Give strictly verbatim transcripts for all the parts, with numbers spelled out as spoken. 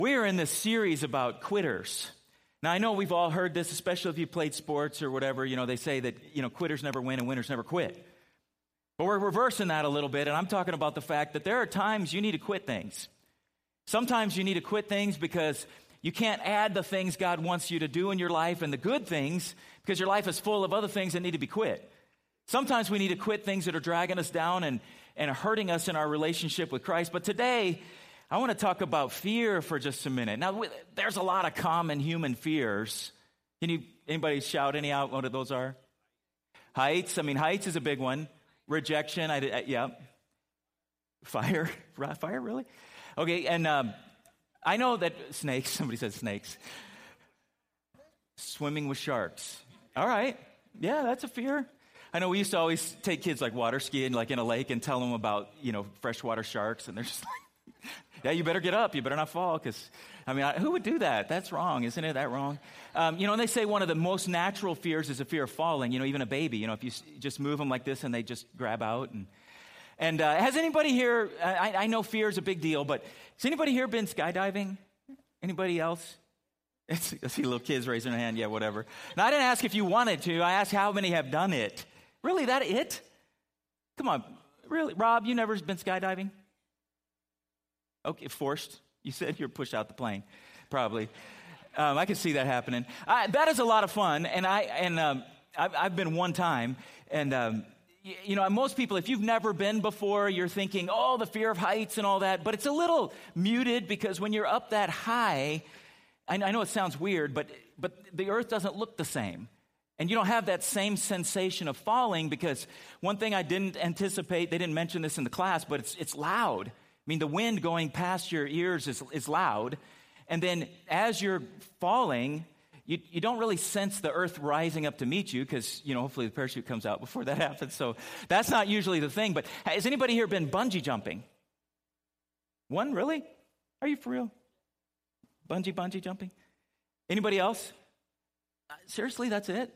We're in this series about quitters. Now, I know we've all heard this, especially if you played sports or whatever. You know, they say that, you know, quitters never win and winners never quit. But we're reversing that a little bit, and I'm talking about the fact that there are times you need to quit things. Sometimes you need to quit things because you can't add the things God wants you to do in your life and the good things because your life is full of other things that need to be quit. Sometimes we need to quit things that are dragging us down and, and hurting us in our relationship with Christ. But today, I want to talk about fear for just a minute. Now, there's a lot of common human fears. Can you, anybody shout any out what those are? Heights. I mean, heights is a big one. Rejection. I, I yeah. Fire. Fire, really? Okay, and um, I know that snakes. Somebody said snakes. Swimming with sharks. All right. Yeah, that's a fear. I know we used to always take kids like water skiing, like in a lake, and tell them about, you know, freshwater sharks, and they're just like, yeah, you better get up. You better not fall because, I mean, I, who would do that? That's wrong. Isn't it that wrong? Um, you know, and they say one of the most natural fears is a fear of falling. You know, even a baby, you know, if you s- just move them like this and they just grab out. And, and uh, has anybody here, I, I know fear is a big deal, but has anybody here been skydiving? Anybody else? It's, I see little kids raising their hand. Yeah, whatever. Now, I didn't ask if you wanted to. I asked how many have done it. Really, that it? Come on. Really? Rob, you never been skydiving? Okay, forced. You said you're pushed out the plane, probably. Um, I can see that happening. I, that is a lot of fun, and I and um, I've, I've been one time, and um, y- you know, most people, if you've never been before, you're thinking, oh, the fear of heights and all that, but it's a little muted because when you're up that high, I, I know it sounds weird, but but the earth doesn't look the same. And you don't have that same sensation of falling because one thing I didn't anticipate, they didn't mention this in the class, but it's it's loud. I mean, the wind going past your ears is, is loud. And then as you're falling, you, you don't really sense the earth rising up to meet you because, you know, hopefully the parachute comes out before that happens. So that's not usually the thing. But has anybody here been bungee jumping? One, really? Are you for real? Bungee, bungee jumping? Anybody else? Uh, seriously, that's it?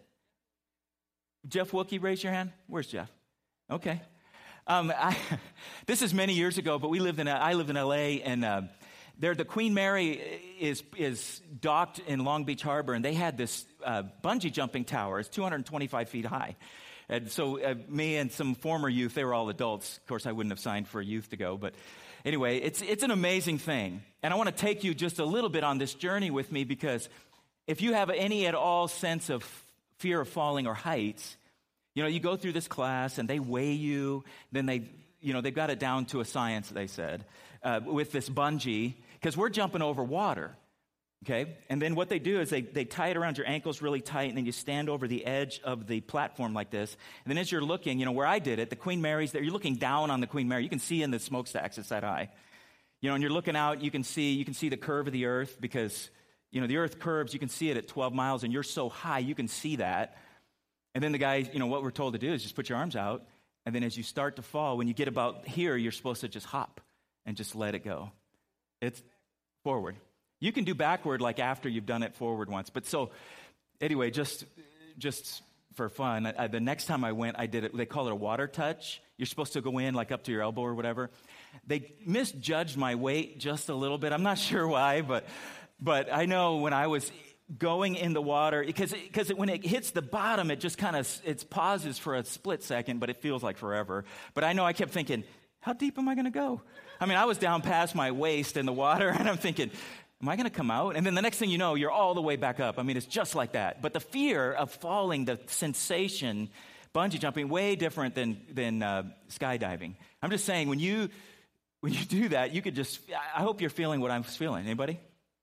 Jeff Wilkie, raise your hand. Where's Jeff? Okay. Um, I, this is many years ago, but we lived in I lived in L A, and uh, there the Queen Mary is is docked in Long Beach Harbor, and they had this uh, bungee jumping tower. It's two hundred twenty-five feet high, and so uh, me and some former youth, they were all adults. Of course, I wouldn't have signed for a youth to go, but anyway, it's it's an amazing thing, and I want to take you just a little bit on this journey with me because if you have any at all sense of fear of falling or heights. You know, you go through this class and they weigh you, then they, you know, they've got it down to a science, they said, uh, with this bungee, because we're jumping over water, okay? And then what they do is they, they tie it around your ankles really tight, and then you stand over the edge of the platform like this. And then as you're looking, you know, where I did it, the Queen Mary's there, you're looking down on the Queen Mary. You can see in the smokestacks, it's that high. You know, and you're looking out, you can see, you can see the curve of the earth because, you know, the earth curves, you can see it at twelve miles, and you're so high, you can see that. And then the guy, you know, what we're told to do is just put your arms out. And then as you start to fall, when you get about here, you're supposed to just hop and just let it go. It's forward. You can do backward like after you've done it forward once. But so anyway, just just for fun, I, the next time I went, I did it. They call it a water touch. You're supposed to go in like up to your elbow or whatever. They misjudged my weight just a little bit. I'm not sure why, but but I know when I was going in the water, because because when it hits the bottom, it just kind of, it pauses for a split second, but it feels like forever. But I know I kept thinking, how deep am I going to go? I mean, I was down past my waist in the water, and I'm thinking, am I going to come out? And then the next thing you know, you're all the way back up. I mean, it's just like that. But the fear of falling, the sensation, bungee jumping, way different than than uh, skydiving. I'm just saying, when you when you do that, you could just, I hope you're feeling what I'm feeling. Anybody?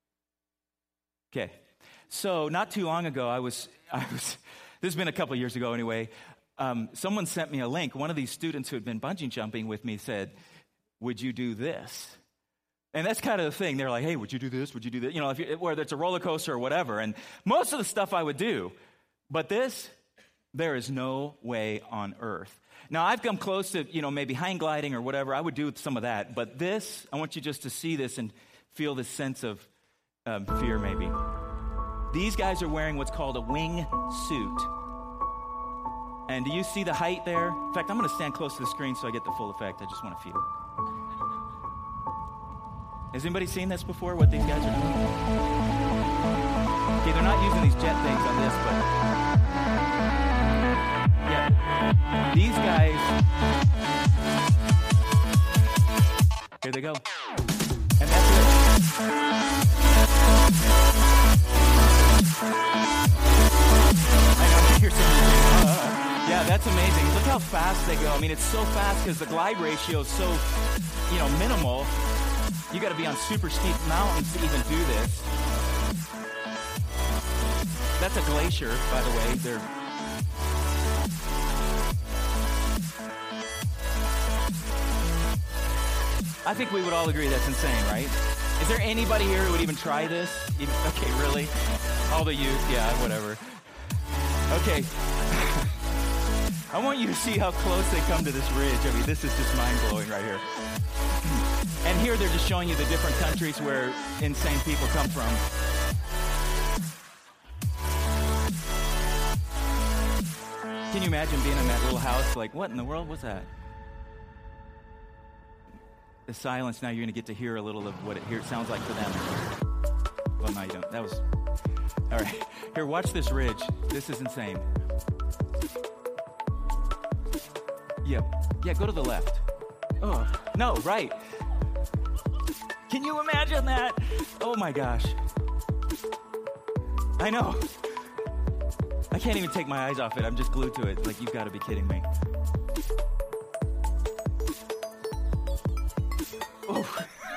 Okay. So not too long ago, I was, I was this has been a couple of years ago anyway, um, someone sent me a link. One of these students who had been bungee jumping with me said, would you do this? And that's kind of the thing. They're like, hey, would you do this? Would you do that? You know, if you, whether it's a roller coaster or whatever. And most of the stuff I would do. But this, there is no way on earth. Now, I've come close to, you know, maybe hang gliding or whatever. I would do some of that. But this, I want you just to see this and feel this sense of um, fear maybe. These guys are wearing what's called a wing suit. And do you see the height there? In fact, I'm going to stand close to the screen so I get the full effect. I just want to feel it. Has anybody seen this before, what these guys are doing? Okay, they're not using these jet things on this, but yeah, these guys, here they go. And that's it. I know, you're saying, uh, yeah, that's amazing. Look how fast they go. I mean, it's so fast because the glide ratio is so, you know, minimal. You got to be on super steep mountains to even do this. That's a glacier, by the way. They're I think we would all agree that's insane, right? Is there anybody here who would even try this? Even, okay, really? All the youth, yeah, whatever. Okay. I want you to see how close they come to this ridge. I mean, this is just mind-blowing right here. And here they're just showing you the different countries where insane people come from. Can you imagine being in that little house? Like, what in the world was that? The silence, now you're going to get to hear a little of what it, here it sounds like for them. Well, no, you don't. That was... All right. Here, watch this ridge. This is insane. Yeah. Yeah, go to the left. Oh, no, right. Can you imagine that? Oh, my gosh. I know. I can't even take my eyes off it. I'm just glued to it. Like, you've got to be kidding me. Oh.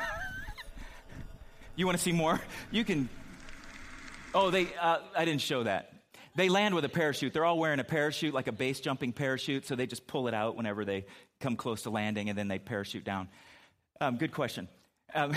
You want to see more? You can... Oh, they... Uh, I didn't show that. They land with a parachute. They're all wearing a parachute, like a base jumping parachute, so they just pull it out whenever they come close to landing, and then they parachute down. Um, good question. Um,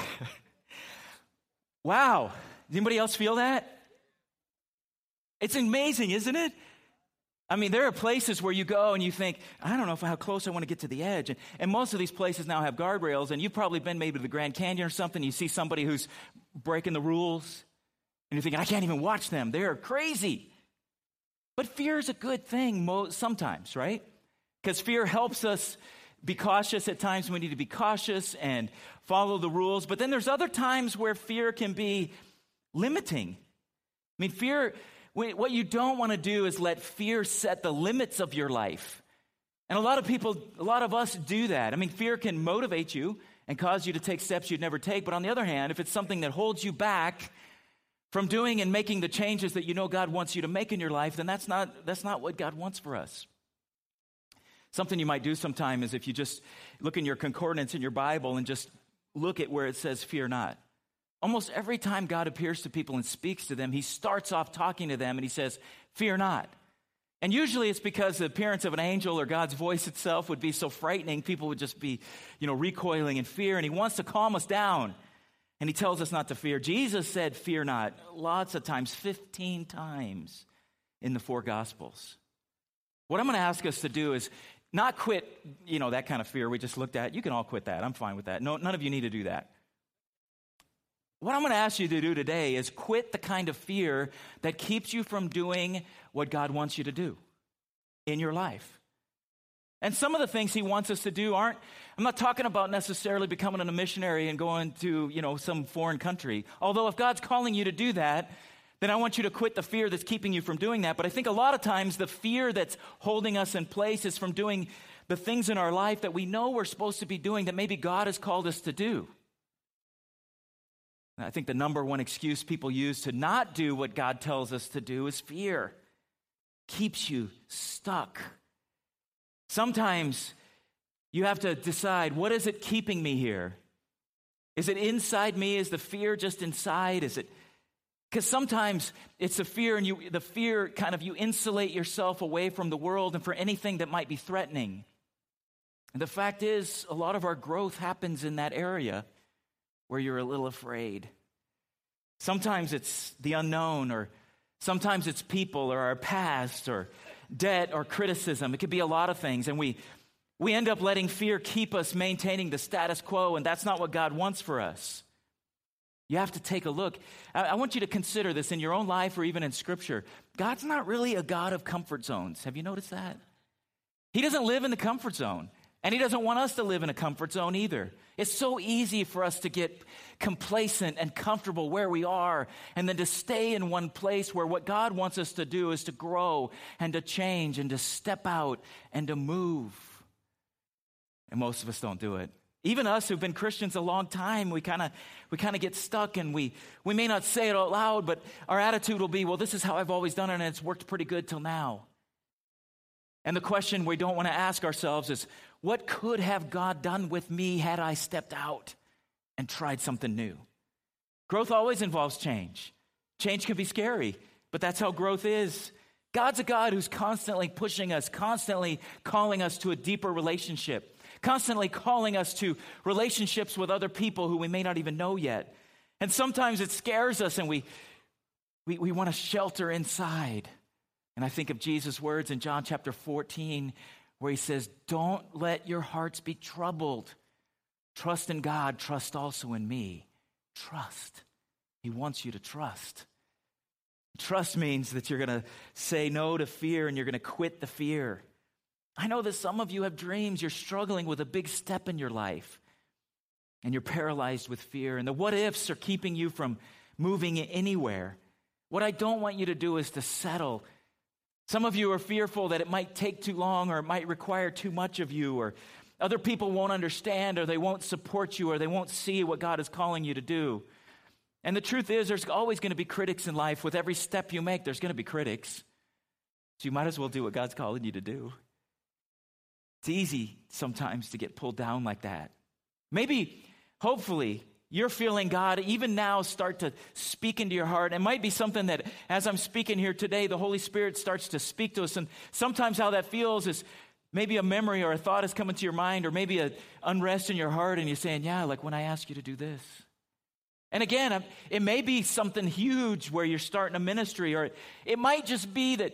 wow. Does anybody else feel that? It's amazing, isn't it? I mean, there are places where you go and you think, I don't know if how close I want to get to the edge. And, and most of these places now have guardrails, and you've probably been maybe to the Grand Canyon or something. You see somebody who's breaking the rules, and you're thinking, I can't even watch them. They're crazy. But fear is a good thing mo- sometimes, right? Because fear helps us be cautious. At times we need to be cautious and follow the rules. But then there's other times where fear can be limiting. I mean, fear, what you don't want to do is let fear set the limits of your life. And a lot of people, a lot of us do that. I mean, fear can motivate you and cause you to take steps you'd never take. But on the other hand, if it's something that holds you back from doing and making the changes that you know God wants you to make in your life, then that's not that's not what God wants for us. Something you might do sometime is if you just look in your concordance in your Bible and just look at where it says, fear not. Almost every time God appears to people and speaks to them, he starts off talking to them and he says, fear not. And usually it's because the appearance of an angel or God's voice itself would be so frightening, people would just be, you know, recoiling in fear, and he wants to calm us down. And he tells us not to fear. Jesus said, fear not, lots of times, fifteen times in the four Gospels. What I'm going to ask us to do is not quit, you know, that kind of fear we just looked at. You can all quit that. I'm fine with that. No, none of you need to do that. What I'm going to ask you to do today is quit the kind of fear that keeps you from doing what God wants you to do in your life. And some of the things he wants us to do aren't, I'm not talking about necessarily becoming a missionary and going to, you know, some foreign country. Although if God's calling you to do that, then I want you to quit the fear that's keeping you from doing that. But I think a lot of times the fear that's holding us in place is from doing the things in our life that we know we're supposed to be doing that maybe God has called us to do. And I think the number one excuse people use to not do what God tells us to do is fear. Keeps you stuck. Sometimes you have to decide, what is it keeping me here? Is it inside me? Is the fear just inside? Is it, because sometimes it's a fear, and you, the fear kind of, you insulate yourself away from the world and for anything that might be threatening. And the fact is, a lot of our growth happens in that area where you're a little afraid. Sometimes it's the unknown, or sometimes it's people or our past or debt or criticism. It could be a lot of things. And we, we end up letting fear keep us maintaining the status quo, and that's not what God wants for us. You have to take a look. I, I want you to consider this in your own life or even in Scripture. God's not really a God of comfort zones. Have you noticed that? He doesn't live in the comfort zone. And he doesn't want us to live in a comfort zone either. It's so easy for us to get complacent and comfortable where we are and then to stay in one place where what God wants us to do is to grow and to change and to step out and to move. And most of us don't do it. Even us who've been Christians a long time, we kind of we kind of get stuck, and we, we may not say it out loud, but our attitude will be, well, this is how I've always done it, and it's worked pretty good till now. And the question we don't want to ask ourselves is, what could have God done with me had I stepped out and tried something new? Growth always involves change. Change can be scary, but that's how growth is. God's a God who's constantly pushing us, constantly calling us to a deeper relationship, constantly calling us to relationships with other people who we may not even know yet. And sometimes it scares us, and we, we, we want to shelter inside. And I think of Jesus' words in John chapter fourteen, where he says, don't let your hearts be troubled. Trust in God, trust also in me. Trust. He wants you to trust. Trust means that you're going to say no to fear and you're going to quit the fear. I know that some of you have dreams. You're struggling with a big step in your life, and you're paralyzed with fear. And the what ifs are keeping you from moving anywhere. What I don't want you to do is to settle. Some of you are fearful that it might take too long, or it might require too much of you, or other people won't understand, or they won't support you, or they won't see what God is calling you to do. And the truth is, there's always going to be critics in life. With every step you make, there's going to be critics. So you might as well do what God's calling you to do. It's easy sometimes to get pulled down like that. Maybe, hopefully, you're feeling God even now start to speak into your heart. It might be something that as I'm speaking here today, the Holy Spirit starts to speak to us. And sometimes how that feels is maybe a memory or a thought is coming to your mind, or maybe an unrest in your heart, and you're saying, yeah, like when I ask you to do this. And again, it may be something huge where you're starting a ministry, or it might just be that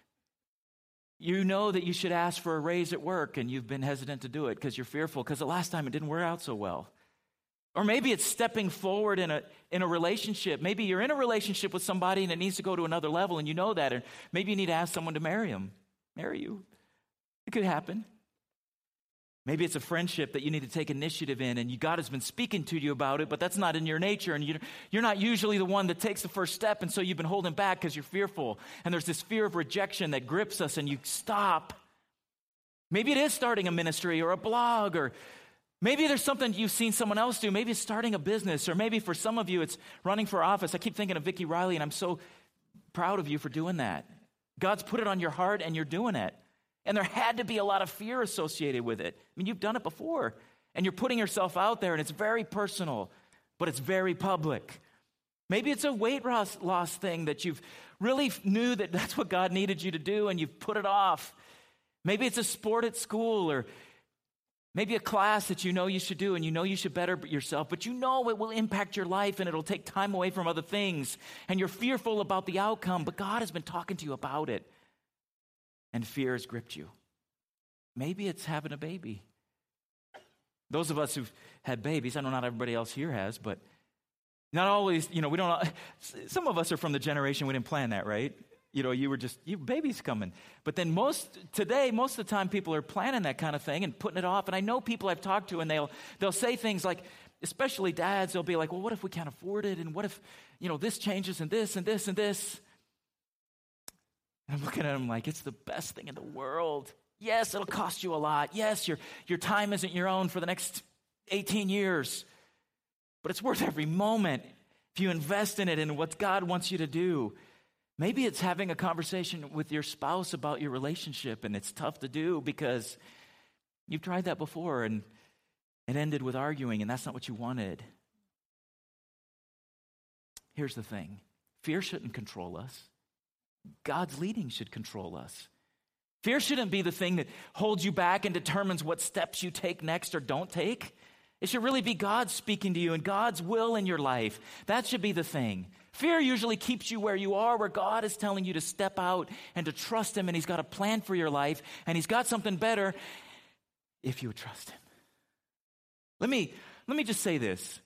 you know that you should ask for a raise at work and you've been hesitant to do it because you're fearful because the last time it didn't work out so well. Or maybe it's stepping forward in a in a relationship. Maybe you're in a relationship with somebody and it needs to go to another level, and you know that. And maybe you need to ask someone to marry him, marry you. It could happen. Maybe it's a friendship that you need to take initiative in, and you, God has been speaking to you about it, but that's not in your nature, and you're, you're not usually the one that takes the first step, and so you've been holding back because you're fearful, and there's this fear of rejection that grips us, and you stop. Maybe it is starting a ministry or a blog, or maybe there's something you've seen someone else do. Maybe it's starting a business, or maybe for some of you it's running for office. I keep thinking of Vicki Riley, and I'm so proud of you for doing that. God's put it on your heart, and you're doing it. And there had to be a lot of fear associated with it. I mean, you've done it before, and you're putting yourself out there, and it's very personal, but it's very public. Maybe it's a weight loss, loss thing that you've really knew that that's what God needed you to do, and you've put it off. Maybe it's a sport at school, or maybe a class that you know you should do, and you know you should better yourself, but you know it will impact your life, and it'll take time away from other things, and you're fearful about the outcome, but God has been talking to you about it. And fear has gripped you. Maybe it's having a baby. Those of us who've had babies, I know not everybody else here has, but not always, you know, we don't, some of us are from the generation we didn't plan that, right? You know, you were just, you baby's coming. But then most, today, most of the time people are planning that kind of thing and putting it off. And I know people I've talked to, and they'll, they'll say things like, especially dads, they'll be like, well, what if we can't afford it? And what if, you know, this changes and this and this and this? And I'm looking at them like, it's the best thing in the world. Yes, it'll cost you a lot. Yes, your, your time isn't your own for the next eighteen years. But it's worth every moment if you invest in it and what God wants you to do. Maybe it's having a conversation with your spouse about your relationship, and it's tough to do because you've tried that before, and it ended with arguing, and that's not what you wanted. Here's the thing. Fear shouldn't control us. God's leading should control us. Fear shouldn't be the thing that holds you back and determines what steps you take next or don't take. It should really be God speaking to you and God's will in your life. That should be the thing. Fear usually keeps you where you are, where God is telling you to step out and to trust Him, and He's got a plan for your life, and He's got something better if you would trust Him. Let me, let me just say this.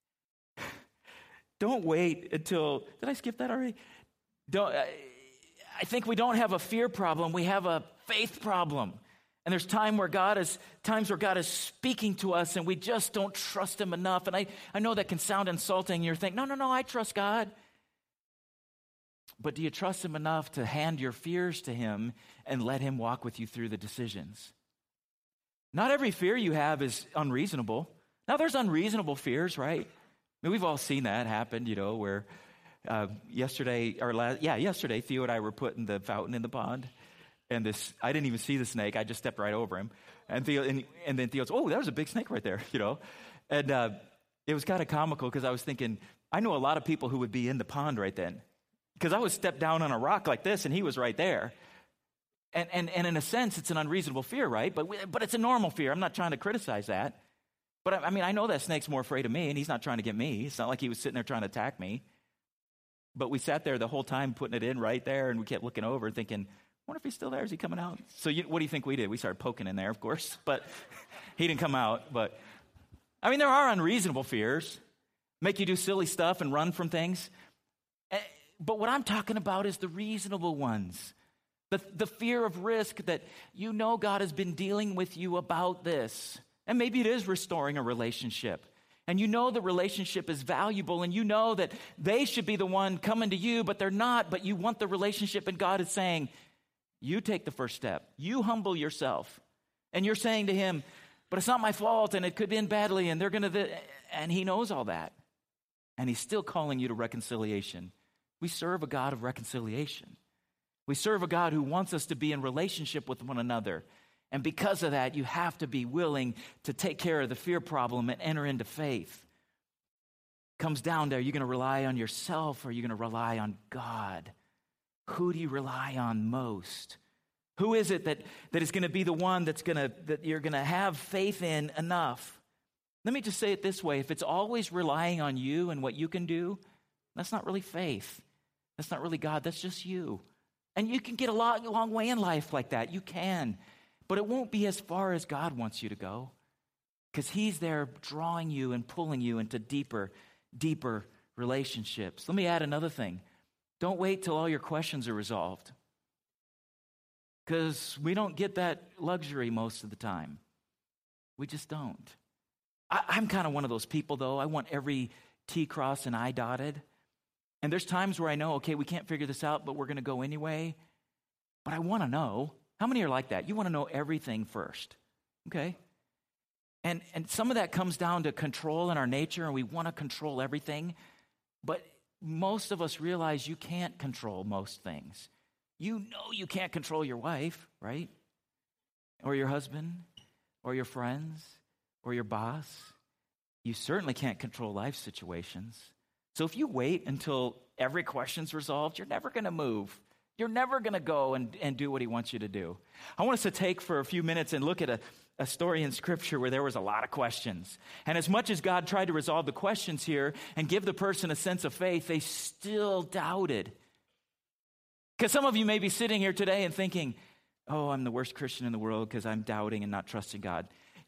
Don't wait until, did I skip that already? Don't. I, I think we don't have a fear problem. We have a faith problem. And there's time where God is, times where God is speaking to us and we just don't trust him enough. And I, I know that can sound insulting. You're thinking, no, no, no, I trust God. But do you trust him enough to hand your fears to him and let him walk with you through the decisions? Not every fear you have is unreasonable. Now, there's unreasonable fears, right? I mean, we've all seen that happen, you know, where uh, yesterday, or last, yeah, yesterday, Theo and I were putting the fountain in the pond. And this, I didn't even see the snake. I just stepped right over him. And Theo, and, and then Theo goes, oh, that was a big snake right there, you know. And uh, it was kind of comical because I was thinking, I know a lot of people who would be in the pond right then. Because I was stepped down on a rock like this, and he was right there. And and, and in a sense, it's an unreasonable fear, right? But we, but it's a normal fear. I'm not trying to criticize that. But I, I mean, I know that snake's more afraid of me, and he's not trying to get me. It's not like he was sitting there trying to attack me. But we sat there the whole time putting it in right there, and we kept looking over thinking, I wonder if he's still there. Is he coming out? So you, what do you think we did? We started poking in there, of course, but he didn't come out. But I mean, there are unreasonable fears, make you do silly stuff and run from things. But what I'm talking about is the reasonable ones, the, the fear of risk that you know God has been dealing with you about this. And maybe it is restoring a relationship. And you know the relationship is valuable, and you know that they should be the one coming to you, but they're not. But you want the relationship, and God is saying, you take the first step. You humble yourself. And you're saying to him, but it's not my fault, and it could end badly, and they're going to... Th-. And he knows all that. And he's still calling you to reconciliation. We serve a God of reconciliation. We serve a God who wants us to be in relationship with one another. And because of that, you have to be willing to take care of the fear problem and enter into faith. It comes down to, are you going to rely on yourself, or are you going to rely on God? Who do you rely on most? Who is it that, that is going to be the one that's going to that you're going to have faith in enough? Let me just say it this way. If it's always relying on you and what you can do, that's not really faith. That's not really God. That's just you. And you can get a long, long way in life like that. You can. But it won't be as far as God wants you to go, because he's there drawing you and pulling you into deeper, deeper relationships. Let me add another thing. Don't wait till all your questions are resolved, because we don't get that luxury most of the time. We just don't. I, I'm kind of one of those people, though. I want every T crossed and I dotted. And there's times where I know, okay, we can't figure this out, but we're going to go anyway. But I want to know. How many are like that? You want to know everything first, okay? And and some of that comes down to control in our nature, and we want to control everything. But most of us realize you can't control most things. You know you can't control your wife, right? Or your husband, or your friends, or your boss. You certainly can't control life situations. So if you wait until every question's resolved, you're never going to move. You're never going to go and, and do what he wants you to do. I want us to take for a few minutes and look at a, a story in Scripture where there was a lot of questions. And as much as God tried to resolve the questions here and give the person a sense of faith, they still doubted. Because some of you may be sitting here today and thinking, oh, I'm the worst Christian in the world because I'm doubting and not trusting God.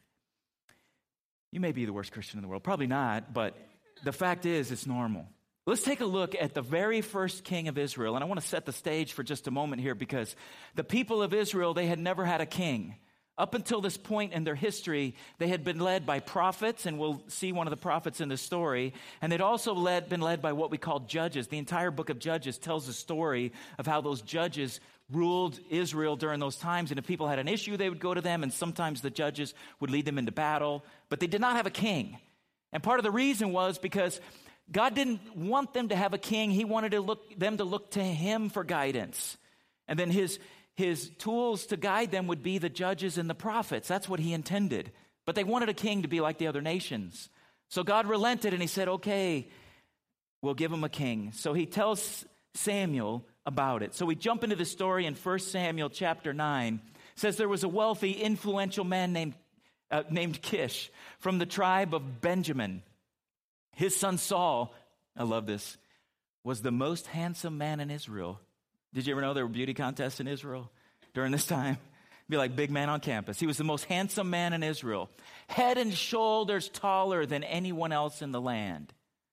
You may be the worst Christian in the world. Probably not, but the fact is, it's normal. Let's take a look at the very first king of Israel. And I want to set the stage for just a moment here, because the people of Israel, they had never had a king. Up until this point in their history, they had been led by prophets, and we'll see one of the prophets in the story. And they'd also led, been led by what we call judges. The entire book of Judges tells the story of how those judges ruled Israel during those times. And if people had an issue, they would go to them, and sometimes the judges would lead them into battle. But they did not have a king. And part of the reason was because God didn't want them to have a king. He wanted to look, them to look to him for guidance. And then his, his tools to guide them would be the judges and the prophets. That's what he intended. But they wanted a king to be like the other nations. So God relented, and he said, okay, we'll give him a king. So he tells Samuel about it. So we jump into the story in First Samuel chapter nine. It says there was a wealthy, influential man named, uh, named Kish from the tribe of Benjamin. His son Saul, I love this, was the most handsome man in Israel. Did you ever know there were beauty contests in Israel during this time? Be like big man on campus. He was the most handsome man in Israel, head and shoulders taller than anyone else in the land.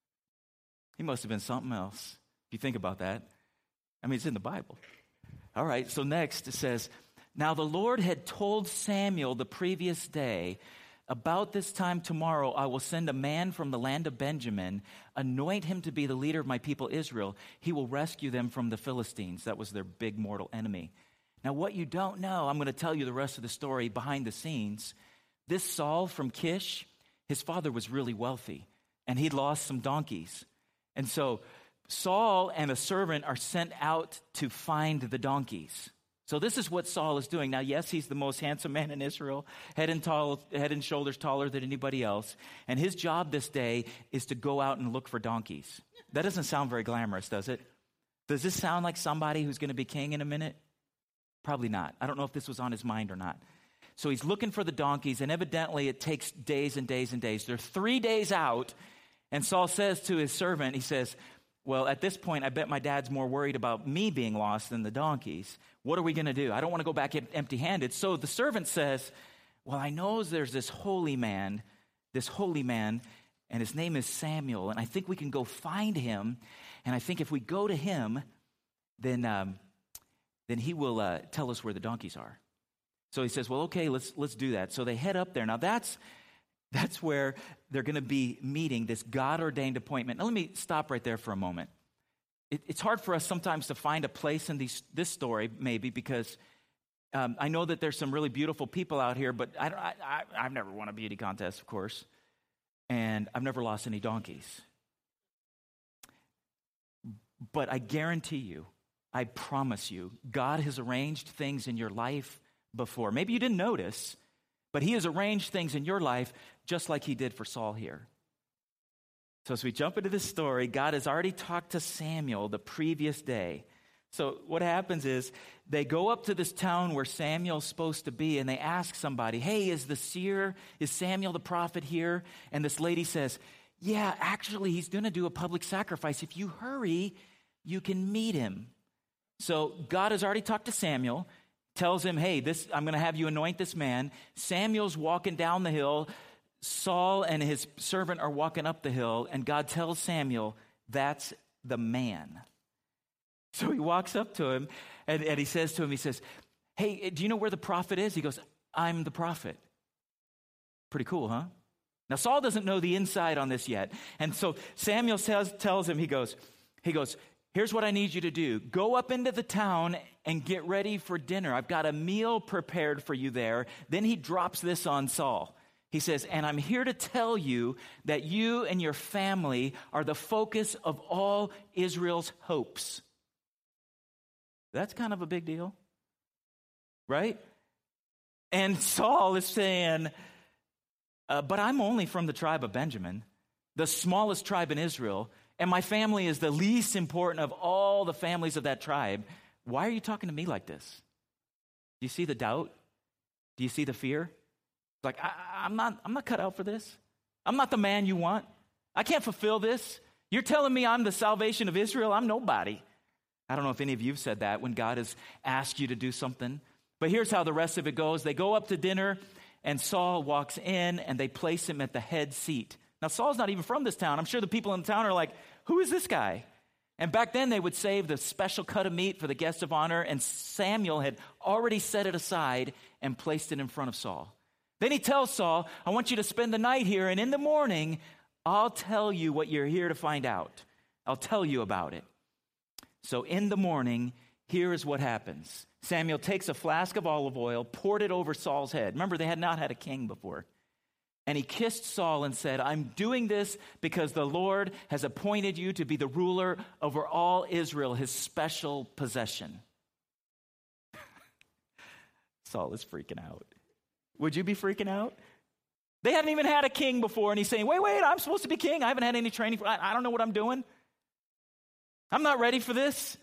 He must have been something else, if you think about that. I mean, it's in the Bible. All right, so next it says, Now the Lord had told Samuel the previous day, about this time tomorrow I will send a man from the land of Benjamin, anoint him to be the leader of my people Israel. He will rescue them from the Philistines. That was their big mortal enemy. Now what you don't know, I'm going to tell you the rest of the story behind the scenes. This Saul from Kish, his father was really wealthy, and he'd lost some donkeys. And so Saul and a servant are sent out to find the donkeys. So this is what Saul is doing. Now, yes, he's the most handsome man in Israel, head and, tall, head and shoulders taller than anybody else. And his job this day is to go out and look for donkeys. That doesn't sound very glamorous, does it? Does this sound like somebody who's going to be king in a minute? Probably not. I don't know if this was on his mind or not. So he's looking for the donkeys, and evidently it takes days and days and days. They're three days out, and Saul says to his servant, he says, well, at this point, I bet my dad's more worried about me being lost than the donkeys. What are we going to do? I don't want to go back empty-handed. So the servant says, well, I know there's this holy man, this holy man, and his name is Samuel, and I think we can go find him, and I think if we go to him, then um, then he will uh, tell us where the donkeys are. So he says, well, okay, let's let's do that. So they head up there. Now that's that's where they're going to be meeting this God-ordained appointment. Now let me stop right there for a moment. It, it's hard for us sometimes to find a place in these, this story, maybe, because um, I know that there's some really beautiful people out here, but I, I, I, I've never won a beauty contest, of course, and I've never lost any donkeys. But I guarantee you, I promise you, God has arranged things in your life before. Maybe you didn't notice, but he has arranged things in your life just like he did for Saul here. So as we jump into this story, God has already talked to Samuel the previous day. So what happens is they go up to this town where Samuel's supposed to be, and they ask somebody, hey, is the seer, is Samuel the prophet here? And this lady says, yeah, actually, he's going to do a public sacrifice. If you hurry, you can meet him. So God has already talked to Samuel, tells him, hey, this I'm going to have you anoint this man. Samuel's walking down the hill. Saul and his servant are walking up the hill, and God tells Samuel, that's the man. So he walks up to him, and, and he says to him, he says, hey, do you know where the prophet is? He goes, I'm the prophet. Pretty cool, huh? Now, Saul doesn't know the inside on this yet. And so Samuel says, tells him, he goes, he goes, here's what I need you to do. Go up into the town and get ready for dinner. I've got a meal prepared for you there. Then he drops this on Saul. He says, and I'm here to tell you that you and your family are the focus of all Israel's hopes. That's kind of a big deal, right? And Saul is saying, uh, but I'm only from the tribe of Benjamin, the smallest tribe in Israel, and my family is the least important of all the families of that tribe. Why are you talking to me like this? Do you see the doubt? Do you see the fear? Like, I, I'm not, I'm not cut out for this. I'm not the man you want. I can't fulfill this. You're telling me I'm the salvation of Israel? I'm nobody. I don't know if any of you have said that when God has asked you to do something. But here's how the rest of it goes. They go up to dinner, and Saul walks in, and they place him at the head seat. Now, Saul's not even from this town. I'm sure the people in the town are like, who is this guy? And back then, they would save the special cut of meat for the guest of honor, and Samuel had already set it aside and placed it in front of Saul. Then he tells Saul, I want you to spend the night here, and in the morning, I'll tell you what you're here to find out. I'll tell you about it. So in the morning, here is what happens. Samuel takes a flask of olive oil, poured it over Saul's head. Remember, they had not had a king before. And he kissed Saul and said, I'm doing this because the Lord has appointed you to be the ruler over all Israel, his special possession. Saul is freaking out. Would you be freaking out? They hadn't even had a king before, and he's saying, wait, wait, I'm supposed to be king. I haven't had any training. For, I, I don't know what I'm doing. I'm not ready for this.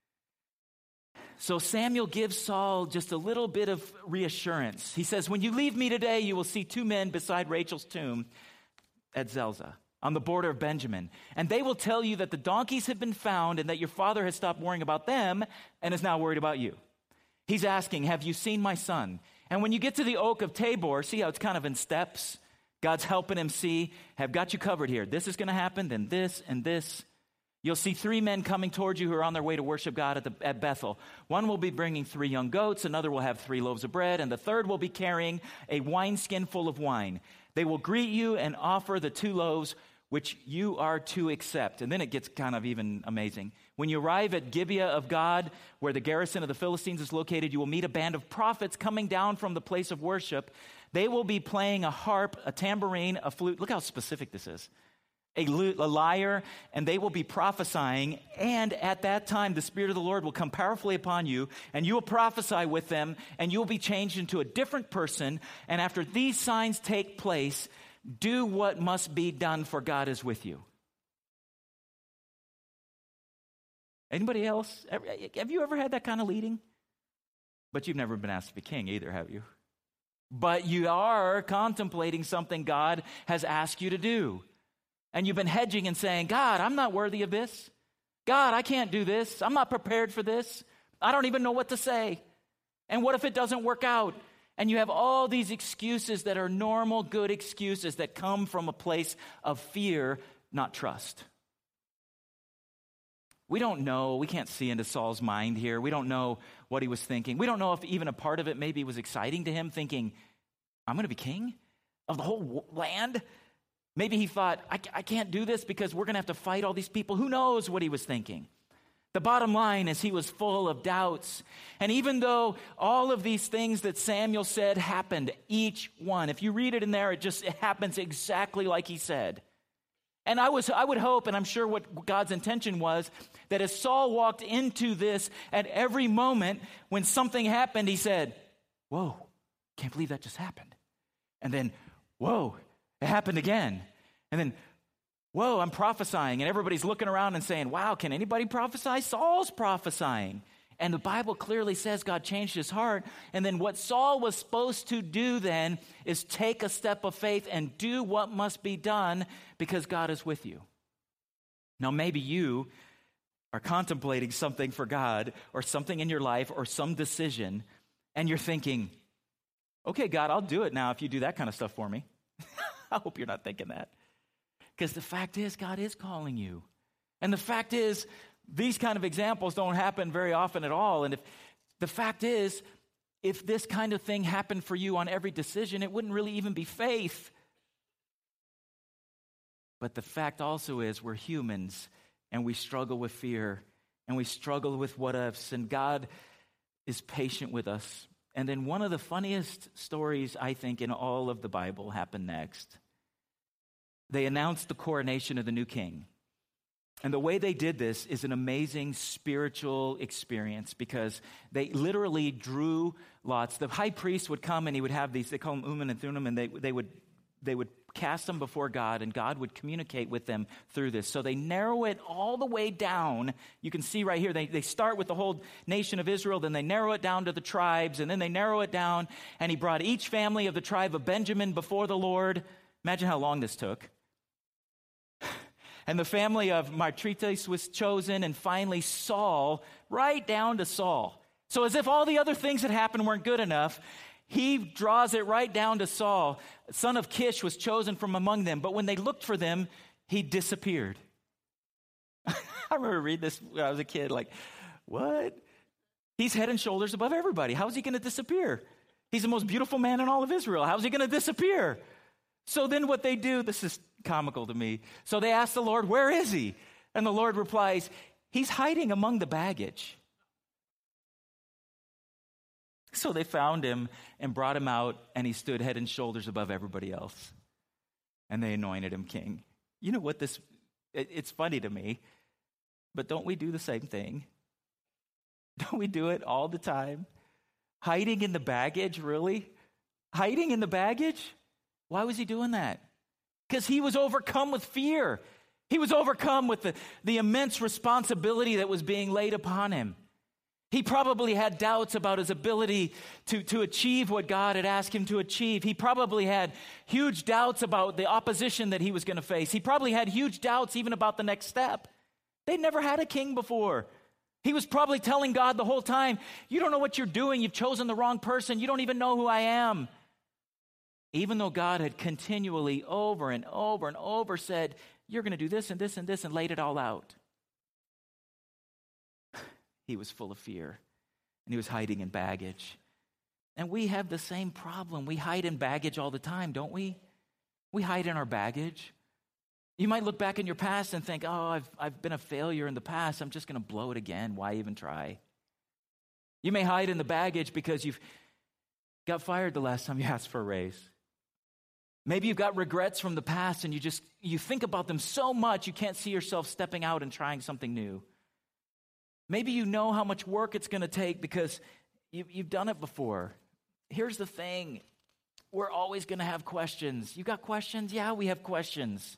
So Samuel gives Saul just a little bit of reassurance. He says, when you leave me today, you will see two men beside Rachel's tomb at Zelzah on the border of Benjamin. And they will tell you that the donkeys have been found and that your father has stopped worrying about them and is now worried about you. He's asking, have you seen my son? And when you get to the oak of Tabor, see how it's kind of in steps? God's helping him see, have got you covered here. This is going to happen, then this and this. You'll see three men coming towards you who are on their way to worship God at, the, at Bethel. One will be bringing three young goats, another will have three loaves of bread, and the third will be carrying a wineskin full of wine. They will greet you and offer the two loaves which you are to accept. And then it gets kind of even amazing. When you arrive at Gibeah of God, where the garrison of the Philistines is located, you will meet a band of prophets coming down from the place of worship. They will be playing a harp, a tambourine, a flute. Look how specific this is. A, lute, a lyre, and they will be prophesying. And at that time, the Spirit of the Lord will come powerfully upon you, and you will prophesy with them, and you will be changed into a different person. And after these signs take place, do what must be done, for God is with you. Anybody else? Have you ever had that kind of leading? But you've never been asked to be king either, have you? But you are contemplating something God has asked you to do. And you've been hedging and saying, God, I'm not worthy of this. God, I can't do this. I'm not prepared for this. I don't even know what to say. And what if it doesn't work out? And you have all these excuses that are normal, good excuses that come from a place of fear, not trust. We don't know. We can't see into Saul's mind here. We don't know what he was thinking. We don't know if even a part of it maybe was exciting to him, thinking, I'm going to be king of the whole land. Maybe he thought, I, I can't do this because we're going to have to fight all these people. Who knows what he was thinking? The bottom line is he was full of doubts. And even though all of these things that Samuel said happened, each one, if you read it in there, it just it happens exactly like he said. And I was, I would hope, and I'm sure what God's intention was, that as Saul walked into this, at every moment when something happened, he said, whoa, can't believe that just happened. And then, whoa, it happened again. And then, whoa, I'm prophesying. And everybody's looking around and saying, wow, can anybody prophesy? Saul's prophesying. And the Bible clearly says God changed his heart. And then what Saul was supposed to do then is take a step of faith and do what must be done because God is with you. Now, maybe you are contemplating something for God or something in your life or some decision, and you're thinking, okay, God, I'll do it now if you do that kind of stuff for me. I hope you're not thinking that. Because the fact is, God is calling you. And the fact is, these kind of examples don't happen very often at all. And if the fact is, if this kind of thing happened for you on every decision, it wouldn't really even be faith. But the fact also is we're humans and we struggle with fear and we struggle with what ifs, and God is patient with us. And then one of the funniest stories, I think, in all of the Bible happened next. They announced the coronation of the new king. And the way they did this is an amazing spiritual experience because they literally drew lots. The high priest would come and he would have these, they call them Urim and Thummim, and they, they would they would cast them before God, and God would communicate with them through this. So they narrow it all the way down. You can see right here, they, they start with the whole nation of Israel, then they narrow it down to the tribes, and then they narrow it down, and he brought each family of the tribe of Benjamin before the Lord. Imagine how long this took. And the family of Mattrites was chosen, and finally Saul, right down to Saul. So as if all the other things that happened weren't good enough, he draws it right down to Saul. Son of Kish was chosen from among them, but when they looked for them, he disappeared. I remember reading this when I was a kid, like, what? He's head and shoulders above everybody. How is he going to disappear? He's the most beautiful man in all of Israel. How is he going to disappear? So then what they do, this is comical to me. So they ask the Lord, where is he? And the Lord replies, he's hiding among the baggage. So they found him and brought him out, and he stood head and shoulders above everybody else. And they anointed him king. You know what this, it, it's funny to me, but don't we do the same thing? Don't we do it all the time? Hiding in the baggage, really? Hiding in the baggage? Why was he doing that? Because he was overcome with fear. He was overcome with the, the immense responsibility that was being laid upon him. He probably had doubts about his ability to, to achieve what God had asked him to achieve. He probably had huge doubts about the opposition that he was going to face. He probably had huge doubts even about the next step. They'd never had a king before. He was probably telling God the whole time, you don't know what you're doing. You've chosen the wrong person. You don't even know who I am. Even though God had continually over and over and over said, you're going to do this and this and this, and laid it all out. he was full of fear, and he was hiding in baggage. And we have the same problem. We hide in baggage all the time, don't we? We hide in our baggage. You might look back in your past and think, oh, I've, I've been a failure in the past. I'm just going to blow it again. Why even try? You may hide in the baggage because you've got fired the last time you asked for a raise. Maybe you've got regrets from the past and you just, you think about them so much you can't see yourself stepping out and trying something new. Maybe you know how much work it's going to take because you, you've done it before. Here's the thing. We're always going to have questions. You got questions? Yeah, we have questions.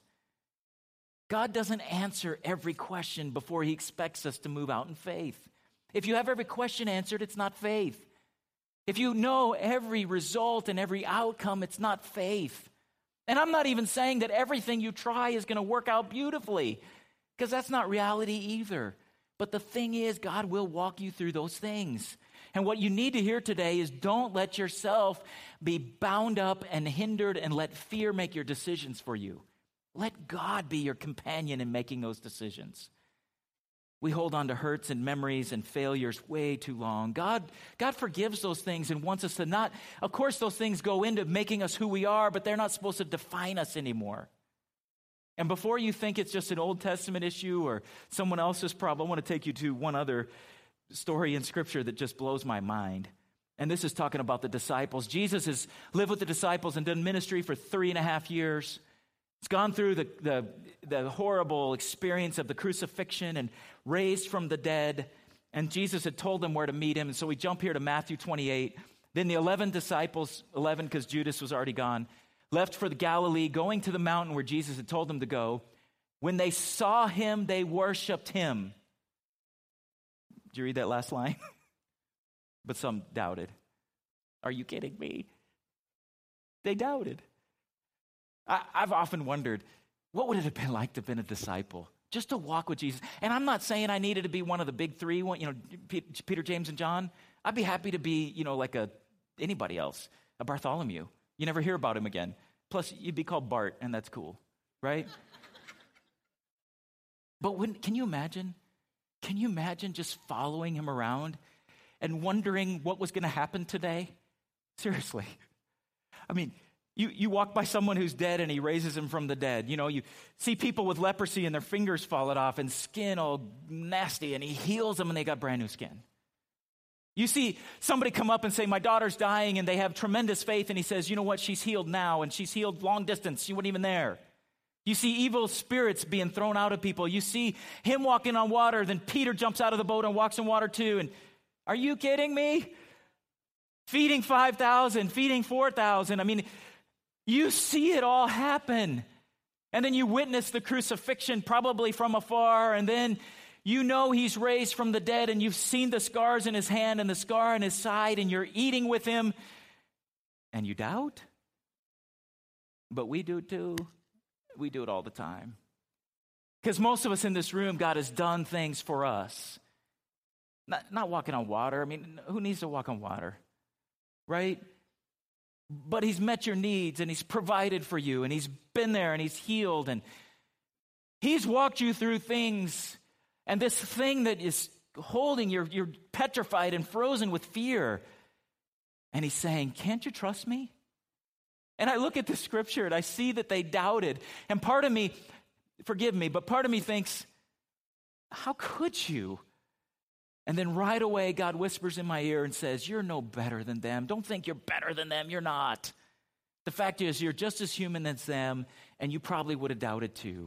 God doesn't answer every question before he expects us to move out in faith. If you have every question answered, it's not faith. If you know every result and every outcome, it's not faith. And I'm not even saying that everything you try is going to work out beautifully, because that's not reality either. But the thing is, God will walk you through those things. And what you need to hear today is don't let yourself be bound up and hindered and let fear make your decisions for you. Let God be your companion in making those decisions. We hold on to hurts and memories and failures way too long. God, God forgives those things and wants us to not, of course those things go into making us who we are, but they're not supposed to define us anymore. And before you think it's just an Old Testament issue or someone else's problem, I want to take you to one other story in Scripture that just blows my mind. And this is talking about the disciples. Jesus has lived with the disciples and done ministry for three and a half years. He's gone through the, the, the horrible experience of the crucifixion and raised from the dead. And Jesus had told them where to meet him. And so we jump here to Matthew twenty-eight. Then the eleven disciples, eleven because Judas was already gone, left for the Galilee, going to the mountain where Jesus had told them to go. When they saw him, they worshiped him. Did you read that last line? But some doubted. Are you kidding me? They doubted. I, I've often wondered, what would it have been like to have been a disciple? Just to walk with Jesus. And I'm not saying I needed to be one of the big three, you know, Peter, James, and John. I'd be happy to be, you know, like a anybody else, a Bartholomew. You never hear about him again. Plus, you'd be called Bart, and that's cool, right? But when, can you imagine? Can you imagine just following him around and wondering what was going to happen today? Seriously. I mean, you, you walk by someone who's dead and he raises him from the dead. You know, you see people with leprosy and their fingers falling off and skin all nasty, and he heals them and they got brand new skin. You see somebody come up and say, my daughter's dying, and they have tremendous faith, and he says, you know what, she's healed now, and she's healed long distance. She wasn't even there. You see evil spirits being thrown out of people. You see him walking on water, then Peter jumps out of the boat and walks in water too. And are you kidding me? Feeding five thousand, feeding four thousand. I mean, you see it all happen. And then you witness the crucifixion probably from afar, and then you know he's raised from the dead, and you've seen the scars in his hand and the scar in his side, and you're eating with him, and you doubt? But we do too. We do it all the time. Because most of us in this room, God has done things for us. Not, not walking on water. I mean, who needs to walk on water? Right? But he's met your needs, and he's provided for you, and he's been there, and he's healed, and he's walked you through things. And this thing that is holding, you're, you're petrified and frozen with fear. And he's saying, can't you trust me? And I look at the scripture and I see that they doubted. And part of me, forgive me, but part of me thinks, how could you? And then right away, God whispers in my ear and says, you're no better than them. Don't think you're better than them. You're not. The fact is, you're just as human as them, and you probably would have doubted too.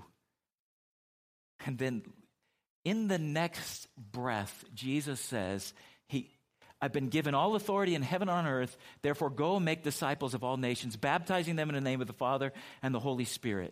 And then in the next breath, Jesus says, he, I've been given all authority in heaven and on earth, therefore go and make disciples of all nations, baptizing them in the name of the Father and the Holy Spirit.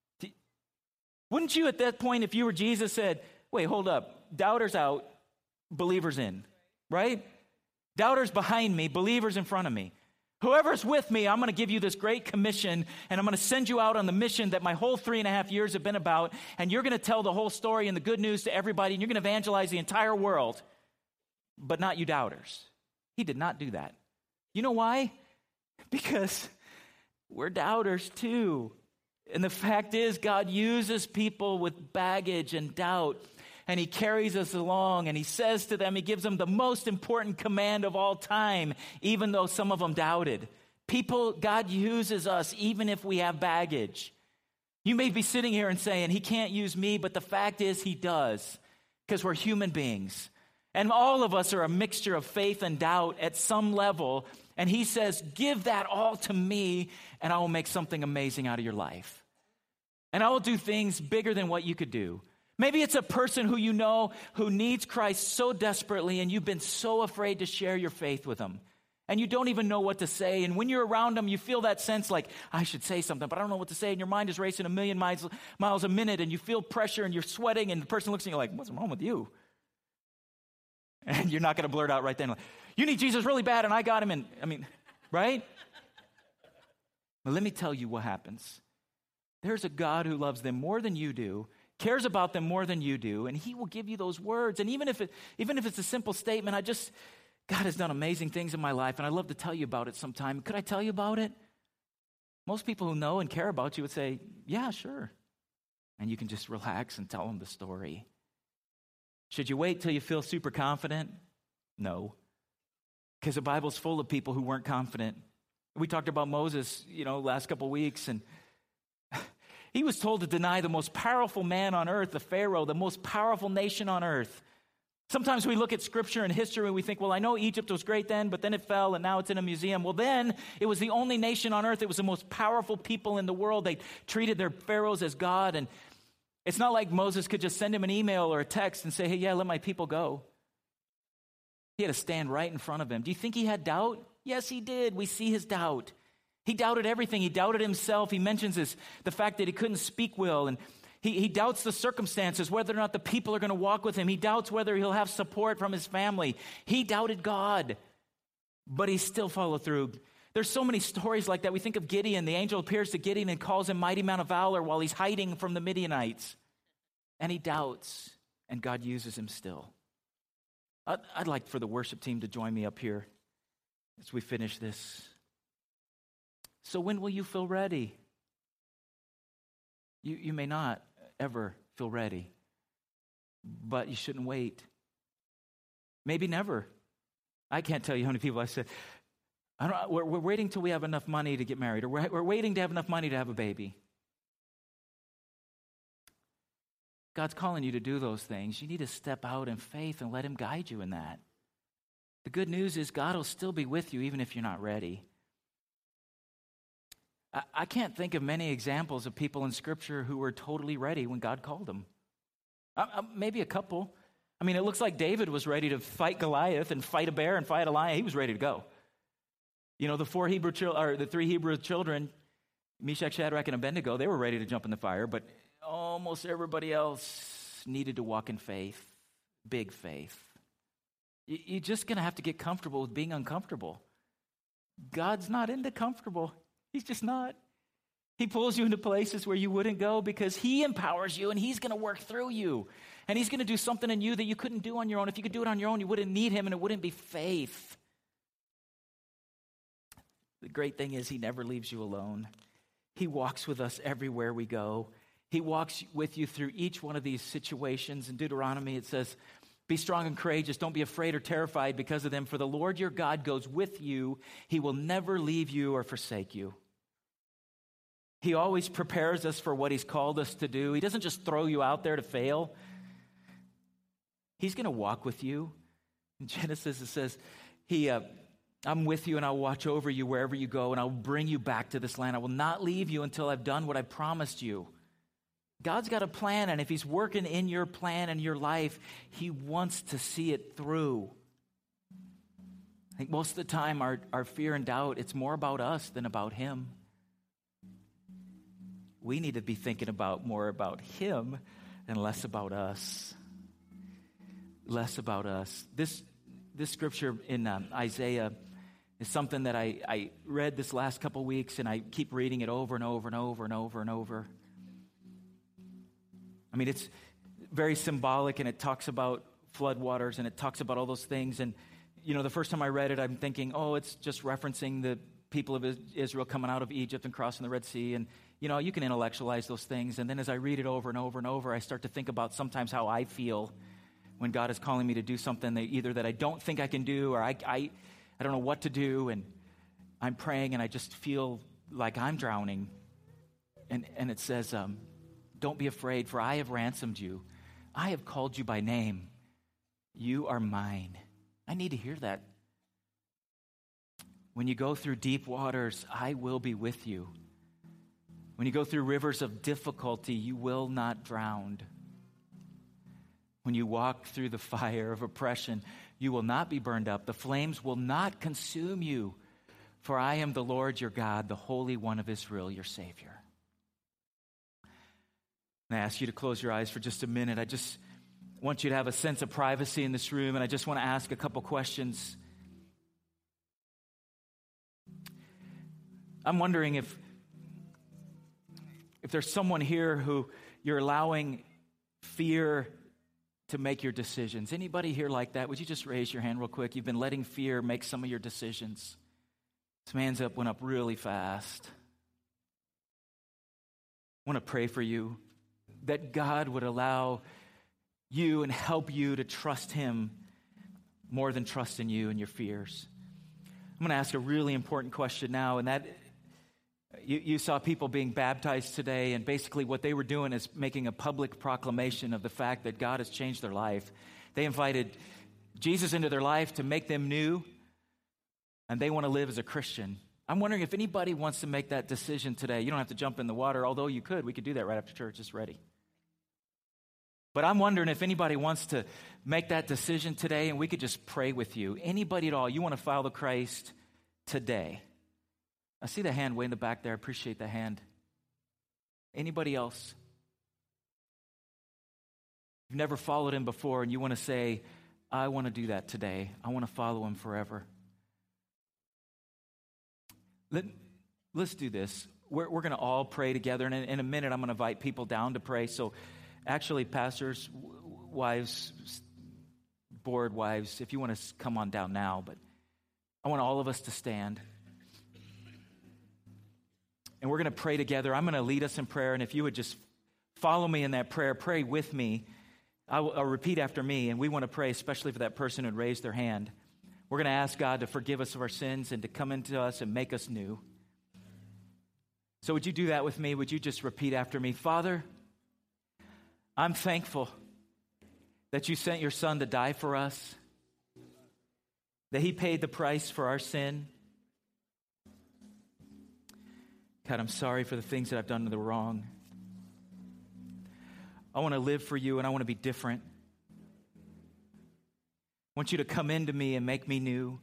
Wouldn't you at that point, if you were Jesus, said, wait, hold up, doubters out, believers in, right? Doubters behind me, believers in front of me. Whoever's with me, I'm going to give you this great commission, and I'm going to send you out on the mission that my whole three and a half years have been about, and you're going to tell the whole story and the good news to everybody, and you're going to evangelize the entire world, but not you doubters. He did not do that. You know why? Because we're doubters too. And the fact is, God uses people with baggage and doubt. and he carries us along, and he says to them, he gives them the most important command of all time, even though some of them doubted. People, God uses us even if we have baggage. You may be sitting here and saying, he can't use me, but the fact is he does, because we're human beings. And all of us are a mixture of faith and doubt at some level. And he says, give that all to me, and I will make something amazing out of your life. And I will do things bigger than what you could do. Maybe it's a person who you know who needs Christ so desperately, and you've been so afraid to share your faith with them. And you don't even know what to say. And when you're around them, you feel that sense like, I should say something, but I don't know what to say. And your mind is racing a million miles, miles a minute, and you feel pressure, and you're sweating, and the person looks at you like, what's wrong with you? And you're not going to blurt out right then, like, you need Jesus really bad, and I got him. And I mean, right? But let me tell you what happens. There's a God who loves them more than you do, cares about them more than you do, and he will give you those words. And even if it, even if it's a simple statement, I just, God has done amazing things in my life, and I'd love to tell you about it sometime. Could I tell you about it? Most people who know and care about you would say, yeah, sure. And you can just relax and tell them the story. Should you wait till you feel super confident? No. Because the Bible's full of people who weren't confident. We talked about Moses, you know, last couple of weeks, and he was told to deny the most powerful man on earth, the Pharaoh, the most powerful nation on earth. Sometimes we look at scripture and history and we think, well, I know Egypt was great then, but then it fell and now it's in a museum. Well, then it was the only nation on earth. It was the most powerful people in the world. They treated their pharaohs as God, and it's not like Moses could just send him an email or a text and say, hey, yeah, let my people go. He had to stand right in front of him. Do you think he had doubt? Yes, he did. We see his doubt. He doubted everything. He doubted himself. He mentions this, the fact that he couldn't speak well, and he, he doubts the circumstances, whether or not the people are going to walk with him. He doubts whether he'll have support from his family. He doubted God, but he still followed through. There's so many stories like that. We think of Gideon. The angel appears to Gideon and calls him mighty man of valor while he's hiding from the Midianites. And he doubts, and God uses him still. I'd, I'd like for the worship team to join me up here as we finish this. So when will you feel ready? You, you may not ever feel ready, but you shouldn't wait. Maybe never. I can't tell you how many people I said, I don't, we're, we're waiting till we have enough money to get married, or we're, we're waiting to have enough money to have a baby. God's calling you to do those things. You need to step out in faith and let him guide you in that. The good news is God will still be with you even if you're not ready. I, I can't think of many examples of people in Scripture who were totally ready when God called them. Uh, uh, maybe a couple. I mean, it looks like David was ready to fight Goliath and fight a bear and fight a lion. He was ready to go. You know, the four Hebrew chil- or the three Hebrew children, Meshach, Shadrach, and Abednego, they were ready to jump in the fire, but almost everybody else needed to walk in faith, big faith. You're just going to have to get comfortable with being uncomfortable. God's not into comfortable. He's just not. He pulls you into places where you wouldn't go because he empowers you, and he's going to work through you. And he's going to do something in you that you couldn't do on your own. If you could do it on your own, you wouldn't need him, and it wouldn't be faith. The great thing is he never leaves you alone. He walks with us everywhere we go. He walks with you through each one of these situations. In Deuteronomy, it says, be strong and courageous. Don't be afraid or terrified because of them. For the Lord your God goes with you. He will never leave you or forsake you. He always prepares us for what he's called us to do. He doesn't just throw you out there to fail. He's going to walk with you. In Genesis, it says, he, uh, I'm with you and I'll watch over you wherever you go, and I'll bring you back to this land. I will not leave you until I've done what I promised you. God's got a plan, and if he's working in your plan and your life, he wants to see it through. I think most of the time our, our fear and doubt, it's more about us than about him. We need to be thinking about more about him and less about us. Less about us. This, this scripture in um, Isaiah is something that I, I read this last couple weeks, and I keep reading it over and over and over and over and over. I mean, it's very symbolic, and it talks about floodwaters, and it talks about all those things. And, you know, the first time I read it, I'm thinking, oh, it's just referencing the people of Israel coming out of Egypt and crossing the Red Sea. And, you know, you can intellectualize those things. And then as I read it over and over and over, I start to think about sometimes how I feel when God is calling me to do something that either that I don't think I can do or I, I, I don't know what to do. And I'm praying and I just feel like I'm drowning. And, and it says, um, don't be afraid, for I have ransomed you. I have called you by name. You are mine. I need to hear that. When you go through deep waters, I will be with you. When you go through rivers of difficulty, you will not drown. When you walk through the fire of oppression, you will not be burned up. The flames will not consume you. For I am the Lord your God, the Holy One of Israel, your Savior. And I ask you to close your eyes for just a minute. I just want you to have a sense of privacy in this room, and I just want to ask a couple questions. I'm wondering if, if there's someone here who you're allowing fear to make your decisions. Anybody here like that? Would you just raise your hand real quick? You've been letting fear make some of your decisions. Some hands up went up really fast. I want to pray for you that God would allow you and help you to trust him more than trust in you and your fears. I'm going to ask a really important question now, and that you, you saw people being baptized today, and basically what they were doing is making a public proclamation of the fact that God has changed their life. They invited Jesus into their life to make them new, and they want to live as a Christian. I'm wondering if anybody wants to make that decision today. You don't have to jump in the water, although you could. We could do that right after church. It's ready. But I'm wondering if anybody wants to make that decision today, and we could just pray with you. Anybody at all, you want to follow Christ today? I see the hand way in the back there. I appreciate the hand. Anybody else? You've never followed him before, and you want to say, I want to do that today. I want to follow him forever. Let, let's do this. We're, we're going to all pray together, and in, in a minute, I'm going to invite people down to pray. So actually, pastors, wives, board wives, if you want to come on down now, but I want all of us to stand. And we're going to pray together. I'm going to lead us in prayer, and if you would just follow me in that prayer, pray with me. I'll, I'll repeat after me, and we want to pray especially for that person who raised their hand. We're going to ask God to forgive us of our sins and to come into us and make us new. So would you do that with me? Would you just repeat after me? Father, I'm thankful that you sent your son to die for us, that he paid the price for our sin. God, I'm sorry for the things that I've done to the wrong. I want to live for you, and I want to be different. I want you to come into me and make me new.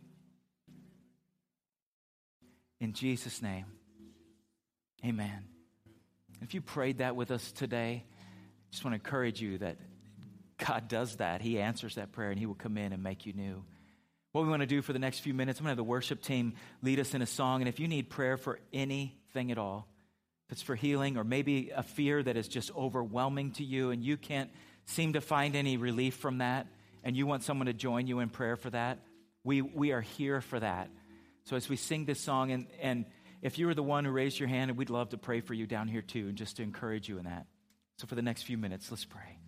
In Jesus' name, amen. If you prayed that with us today, I just want to encourage you that God does that. He answers that prayer, and he will come in and make you new. What we want to do for the next few minutes, I'm going to have the worship team lead us in a song. And if you need prayer for anything at all, if it's for healing or maybe a fear that is just overwhelming to you and you can't seem to find any relief from that, and you want someone to join you in prayer for that, we we are here for that. So as we sing this song, and, and if you were the one who raised your hand, and we'd love to pray for you down here too, and just to encourage you in that. So for the next few minutes, let's pray.